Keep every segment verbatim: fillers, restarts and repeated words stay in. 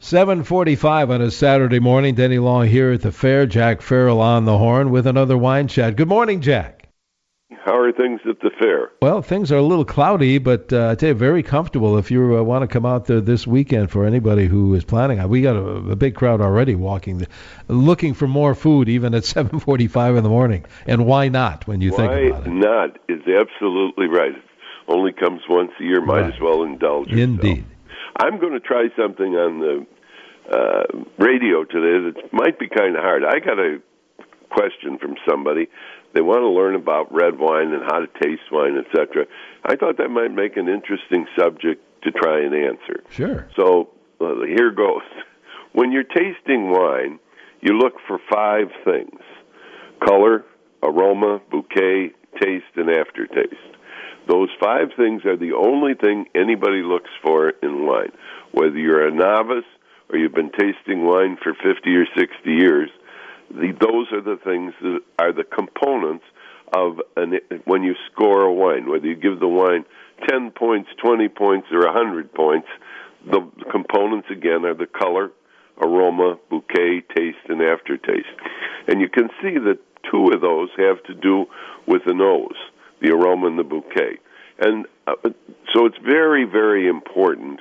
seven forty-five on a Saturday morning. Denny Long here at the fair. Jack Farrell on the horn with another wine chat. Good morning, Jack. How are things at the fair? Well, things are a little cloudy, but uh, I tell you, very comfortable if you uh, want to come out there this weekend for anybody who is planning on. We got a, a big crowd already walking, the, looking for more food even at seven forty-five in the morning. And why not when you why think about it? Why not is absolutely right. It only comes once a year. Might right. as well indulge yourself. Indeed. I'm going to try something on the uh, radio today that might be kind of hard. I got a question from somebody. They want to learn about red wine and how to taste wine, et cetera. I thought that might make an interesting subject to try and answer. Sure. So uh, here goes. When you're tasting wine, you look for five things: color, aroma, bouquet, taste, and aftertaste. Those five things are the only thing anybody looks for in wine. Whether you're a novice or you've been tasting wine for fifty or sixty years, the, those are the things that are the components of an, when you score a wine. Whether you give the wine ten points, twenty points, or one hundred points, the components, again, are the color, aroma, bouquet, taste, and aftertaste. And you can see that two of those have to do with the nose, the aroma and the bouquet. And uh, so it's very, very important.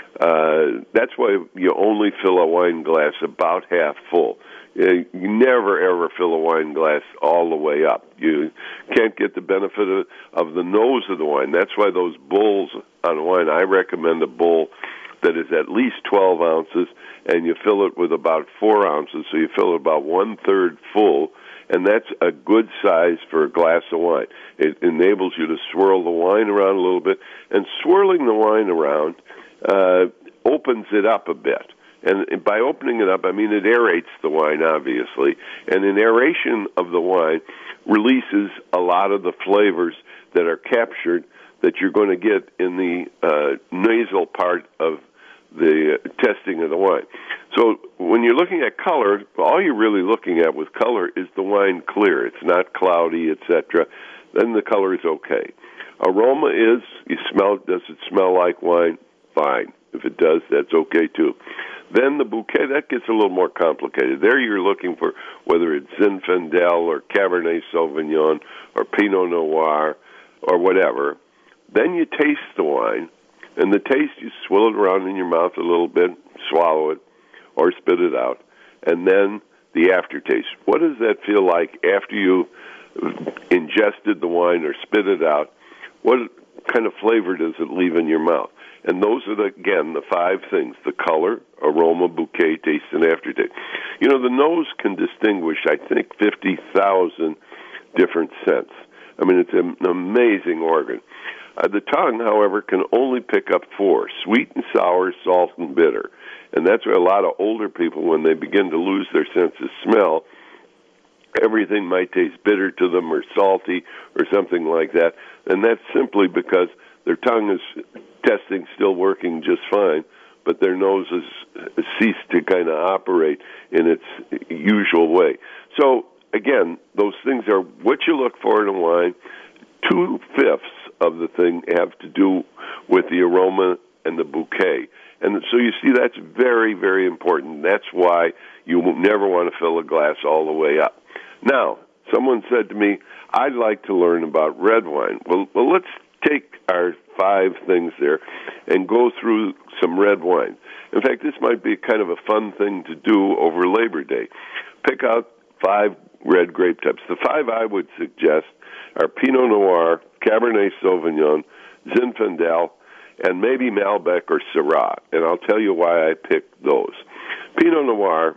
Uh, that's why you only fill a wine glass about half full. Uh, you never, ever fill a wine glass all the way up. You can't get the benefit of, of the nose of the wine. That's why those bowls on wine, I recommend a bowl that is at least twelve ounces, and you fill it with about four ounces, so you fill it about one-third full, and that's a good size for a glass of wine. It enables you to swirl the wine around a little bit, and swirling the wine around uh, opens it up a bit. And by opening it up, I mean it aerates the wine, obviously, and an aeration of the wine releases a lot of the flavors that are captured that you're going to get in the uh, nasal part of the uh, testing of the wine. So when you're looking at color, all you're really looking at with color is the wine clear. It's not cloudy, et cetera. Then the color is okay. Aroma is, you smell, does it smell like wine? Fine. If it does, that's okay too. Then the bouquet, that gets a little more complicated. There you're looking for whether it's Zinfandel or Cabernet Sauvignon or Pinot Noir or whatever. Then you taste the wine, and the taste, you swill it around in your mouth a little bit, swallow it, or spit it out. And then the aftertaste. What does that feel like after you ingested the wine or spit it out? What kind of flavor does it leave in your mouth? And those are, the, again, the five things: the color, aroma, bouquet, taste, and aftertaste. You know, the nose can distinguish, I think, fifty thousand different scents. I mean, it's an amazing organ. Uh, the tongue, however, can only pick up four: sweet and sour, salt and bitter. And that's why a lot of older people, when they begin to lose their sense of smell, everything might taste bitter to them or salty or something like that. And that's simply because their tongue is testing still working just fine, but their nose has ceased to kind of operate in its usual way. So, again, those things are what you look for in a wine. Two-fifths of the thing have to do with the aroma and the bouquet. And so you see that's very, very important. That's why you will never want to fill a glass all the way up. Now, someone said to me, I'd like to learn about red wine. Well, well let's take our five things there and go through some red wine. In fact, this might be kind of a fun thing to do over Labor Day. Pick out five red grape types. The five I would suggest are Pinot Noir, Cabernet Sauvignon, Zinfandel, and maybe Malbec or Syrah. And I'll tell you why I picked those. Pinot Noir,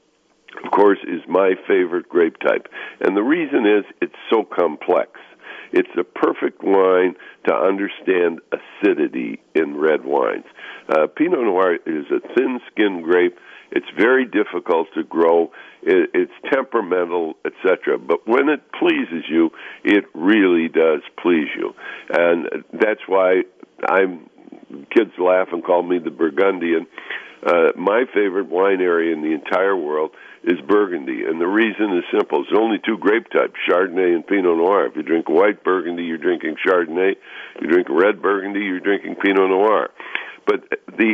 of course, is my favorite grape type. And the reason is it's so complex. It's the perfect wine to understand acidity in red wines. Uh, Pinot Noir is a thin-skinned grape. It's very difficult to grow. It, it's temperamental, et cetera. But when it pleases you, it really does please you. And that's why I'm, kids laugh and call me the Burgundian. Uh, my favorite wine area in the entire world is Burgundy, and the reason is simple. There's only two grape types, Chardonnay and Pinot Noir. If you drink white Burgundy, you're drinking Chardonnay. You drink red Burgundy, you're drinking Pinot Noir. But the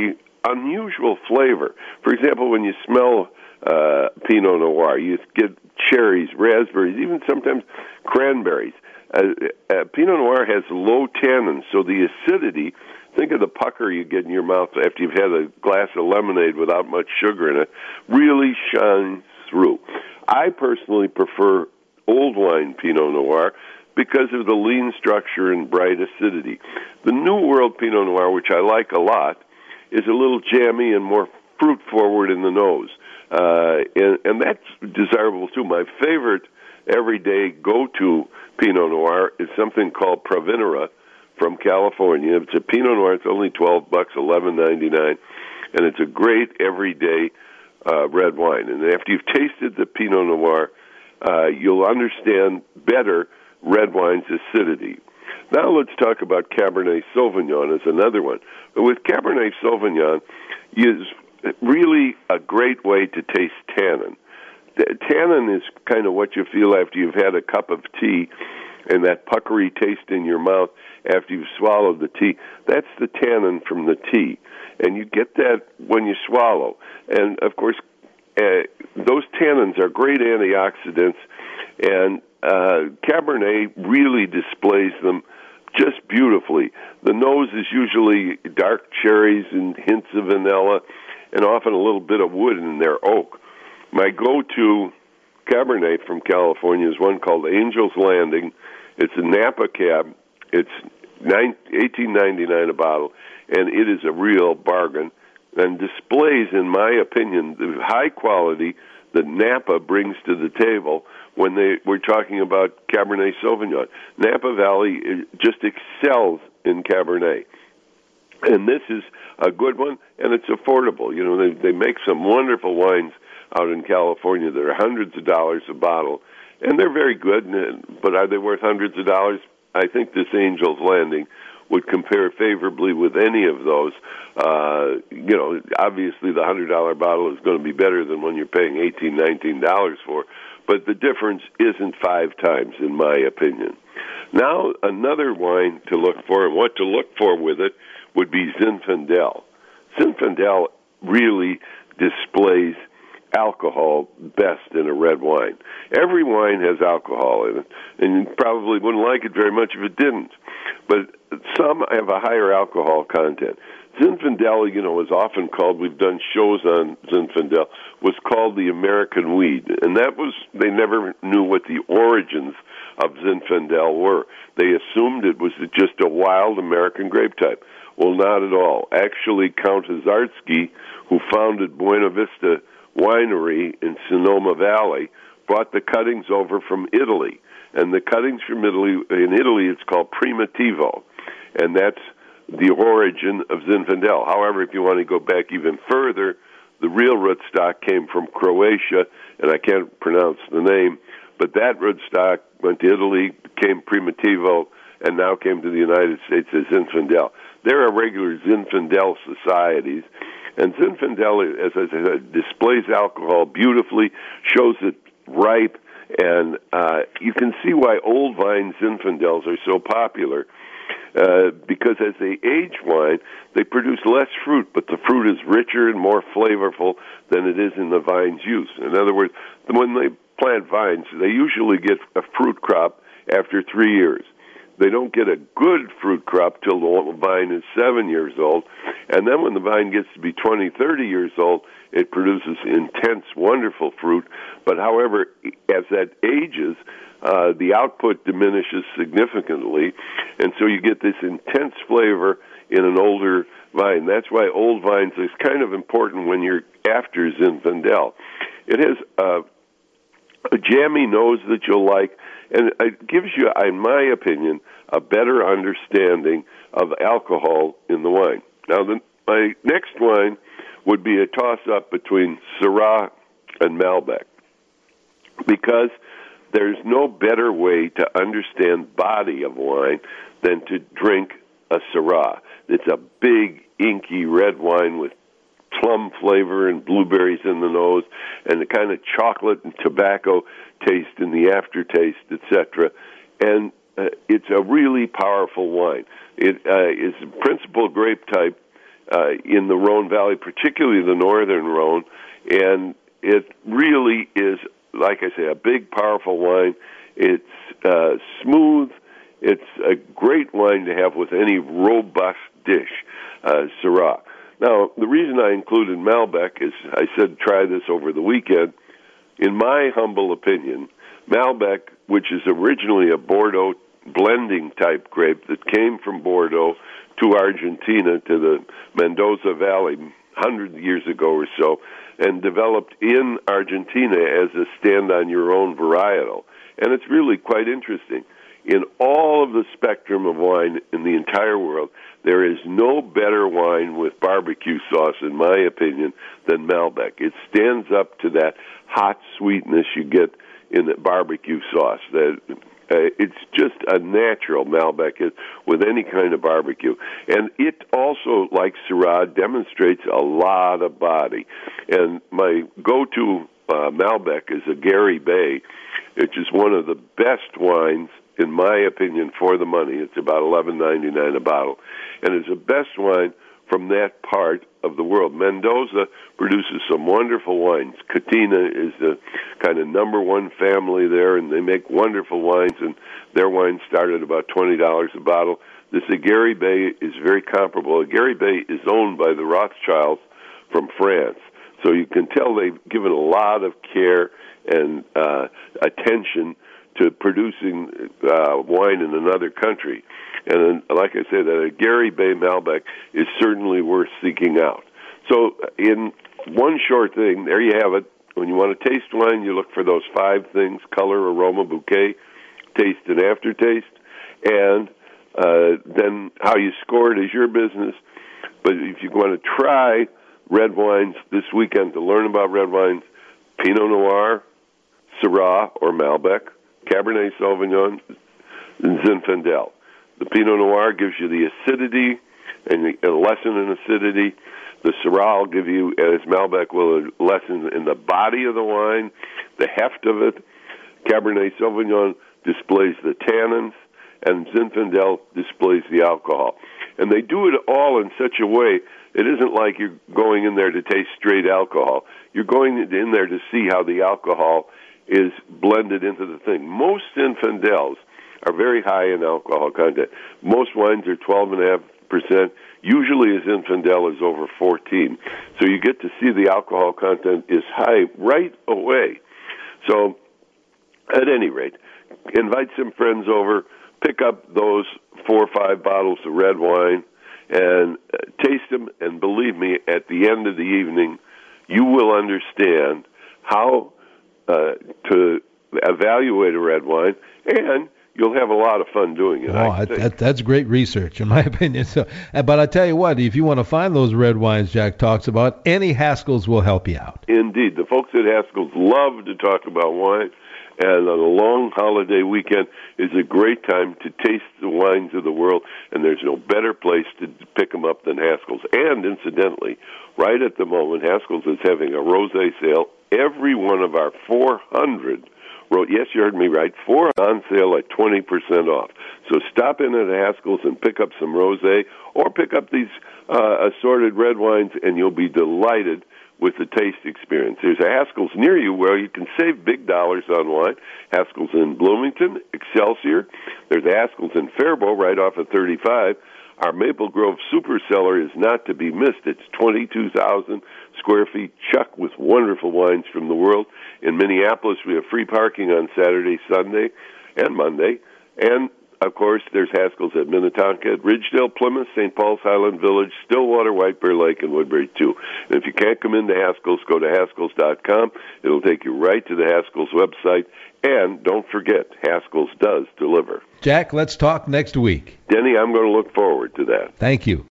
unusual flavor. For example, when you smell uh, Pinot Noir, you get cherries, raspberries, even sometimes cranberries. Uh, uh, Pinot Noir has low tannins, so the acidity, think of the pucker you get in your mouth after you've had a glass of lemonade without much sugar in it, really shines through. I personally prefer old wine Pinot Noir because of the lean structure and bright acidity. The New World Pinot Noir, which I like a lot, is a little jammy and more fruit-forward in the nose. Uh, and, and that's desirable, too. My favorite everyday go-to Pinot Noir is something called Provenera from California. It's a Pinot Noir. It's only twelve bucks, eleven ninety-nine, and it's a great everyday uh, red wine. And after you've tasted the Pinot Noir, uh, you'll understand better red wine's acidity. Now let's talk about Cabernet Sauvignon as another one. But with Cabernet Sauvignon, is really a great way to taste tannin. Tannin is kind of what you feel after you've had a cup of tea and that puckery taste in your mouth after you've swallowed the tea. That's the tannin from the tea. And you get that when you swallow. And, of course, uh, those tannins are great antioxidants, and uh, Cabernet really displays them just beautifully. The nose is usually dark cherries and hints of vanilla, and often a little bit of wood in their oak. My go-to Cabernet from California is one called Angel's Landing. It's a Napa Cab. It's eighteen ninety-nine a bottle, and it is a real bargain and displays, in my opinion, the high quality that Napa brings to the table when they we're talking about Cabernet Sauvignon. Napa Valley just excels in Cabernet. And this is a good one, and it's affordable. You know, they, they make some wonderful wines out in California that are hundreds of dollars a bottle, and they're very good, but are they worth hundreds of dollars? I think this Angel's Landing would compare favorably with any of those. Uh, you know, obviously the one hundred dollars bottle is going to be better than when you're paying eighteen dollars, nineteen dollars for, but the difference isn't five times, in my opinion. Now, another wine to look for, and what to look for with it, would be Zinfandel. Zinfandel really displays alcohol best in a red wine. Every wine has alcohol in it, and you probably wouldn't like it very much if it didn't. But some have a higher alcohol content. Zinfandel, you know, is often called, we've done shows on Zinfandel, was called the American weed. And that was, they never knew what the origins of Zinfandel were. They assumed it was just a wild American grape type. Well, not at all. Actually, Count Hazardsky, who founded Buena Vista Winery in Sonoma Valley, brought the cuttings over from Italy. And the cuttings from Italy, in Italy, it's called Primitivo. And that's the origin of Zinfandel. However, if you want to go back even further, the real rootstock came from Croatia, and I can't pronounce the name, but that rootstock went to Italy, became Primitivo, and now came to the United States as Zinfandel. There are regular Zinfandel societies, and Zinfandel, as I said, displays alcohol beautifully, shows it ripe, and uh, you can see why old vine Zinfandels are so popular. Uh, because as they age wine, they produce less fruit, but the fruit is richer and more flavorful than it is in the vine's use. In other words, when they plant vines, they usually get a fruit crop after three years. They don't get a good fruit crop till the vine is seven years old, and then when the vine gets to be twenty, thirty years old, it produces intense, wonderful fruit. But however, as that ages, uh, the output diminishes significantly, and so you get this intense flavor in an older vine. That's why old vines is kind of important when you're after Zinfandel. It has uh, a jammy nose that you'll like, and it gives you, in my opinion, a better understanding of alcohol in the wine. Now, the, my next wine would be a toss-up between Syrah and Malbec, because there's no better way to understand body of wine than to drink a Syrah. It's a big, inky red wine with plum flavor and blueberries in the nose, and the kind of chocolate and tobacco taste in the aftertaste, et cetera. And uh, it's a really powerful wine. It uh, is a principal grape type uh, in the Rhone Valley, particularly the northern Rhone, and it really is, like I say, a big, powerful wine. It's uh, smooth. It's a great wine to have with any robust dish, uh, Syrah. Now, the reason I included Malbec is I said try this over the weekend. In my humble opinion, Malbec, which is originally a Bordeaux blending type grape that came from Bordeaux to Argentina, to the Mendoza Valley, one hundred years ago or so, and developed in Argentina as a stand-on-your-own varietal. And it's really quite interesting. In all of the spectrum of wine in the entire world, there is no better wine with barbecue sauce, in my opinion, than Malbec. It stands up to that hot sweetness you get in the barbecue sauce. That uh, it's just a natural Malbec with any kind of barbecue. And it also, like Syrah, demonstrates a lot of body. And my go-to uh, Malbec is a Gary Bay, which is one of the best wines, in my opinion, for the money. It's about eleven ninety-nine a bottle, and it's the best wine from that part of the world. Mendoza produces some wonderful wines. Catina is the kind of number one family there, and they make wonderful wines, and their wine started about twenty dollars a bottle. This Gary Bay is very comparable. Gary Bay is owned by the Rothschilds from France, so you can tell they've given a lot of care and uh, attention to producing uh, wine in another country. And like I said, a Gary Bay Malbec is certainly worth seeking out. So in one short thing, there you have it. When you want to taste wine, you look for those five things: color, aroma, bouquet, taste, and aftertaste. And uh, then how you score it is your business. But if you want to try red wines this weekend to learn about red wines, Pinot Noir, Syrah or Malbec, Cabernet Sauvignon, and Zinfandel. The Pinot Noir gives you the acidity and a lesson in acidity. The Syrah will give you, as Malbec will, a lesson in the body of the wine, the heft of it. Cabernet Sauvignon displays the tannins, and Zinfandel displays the alcohol. And they do it all in such a way, it isn't like you're going in there to taste straight alcohol. You're going in there to see how the alcohol is blended into the thing. Most Zinfandels are very high in alcohol content. Most wines are twelve point five percent. Usually a Zinfandel is over fourteen. So you get to see the alcohol content is high right away. So at any rate, invite some friends over, pick up those four or five bottles of red wine, and uh, taste them, and believe me, at the end of the evening, you will understand how uh, to evaluate a red wine, and you'll have a lot of fun doing it. Oh, that, that's great research, in my opinion. So, but I tell you what, if you want to find those red wines Jack talks about, any Haskell's will help you out. Indeed. The folks at Haskell's love to talk about wine, and on a long holiday weekend is a great time to taste the wines of the world, and there's no better place to pick them up than Haskell's. And incidentally, right at the moment, Haskell's is having a rosé sale. Every one of our four hundred yes, you heard me right, four on sale at twenty percent off. So stop in at Haskell's and pick up some rosé, or pick up these uh, assorted red wines, and you'll be delighted with the taste experience. There's a Haskell's near you where you can save big dollars on wine. Haskell's in Bloomington, Excelsior. There's a Haskell's in Faribault right off of thirty-five. Our Maple Grove Super Cellar is not to be missed. It's twenty-two thousand square feet, chuck with wonderful wines from the world. In Minneapolis, we have free parking on Saturday, Sunday, and Monday. And, of course, there's Haskell's at Minnetonka, at Ridgedale, Plymouth, Saint Paul's Highland Village, Stillwater, White Bear Lake, and Woodbury, too. And if you can't come into Haskell's, go to Haskell's dot com. It'll take you right to the Haskell's website. And don't forget, Haskell's does deliver. Jack, let's talk next week. Denny, I'm going to look forward to that. Thank you.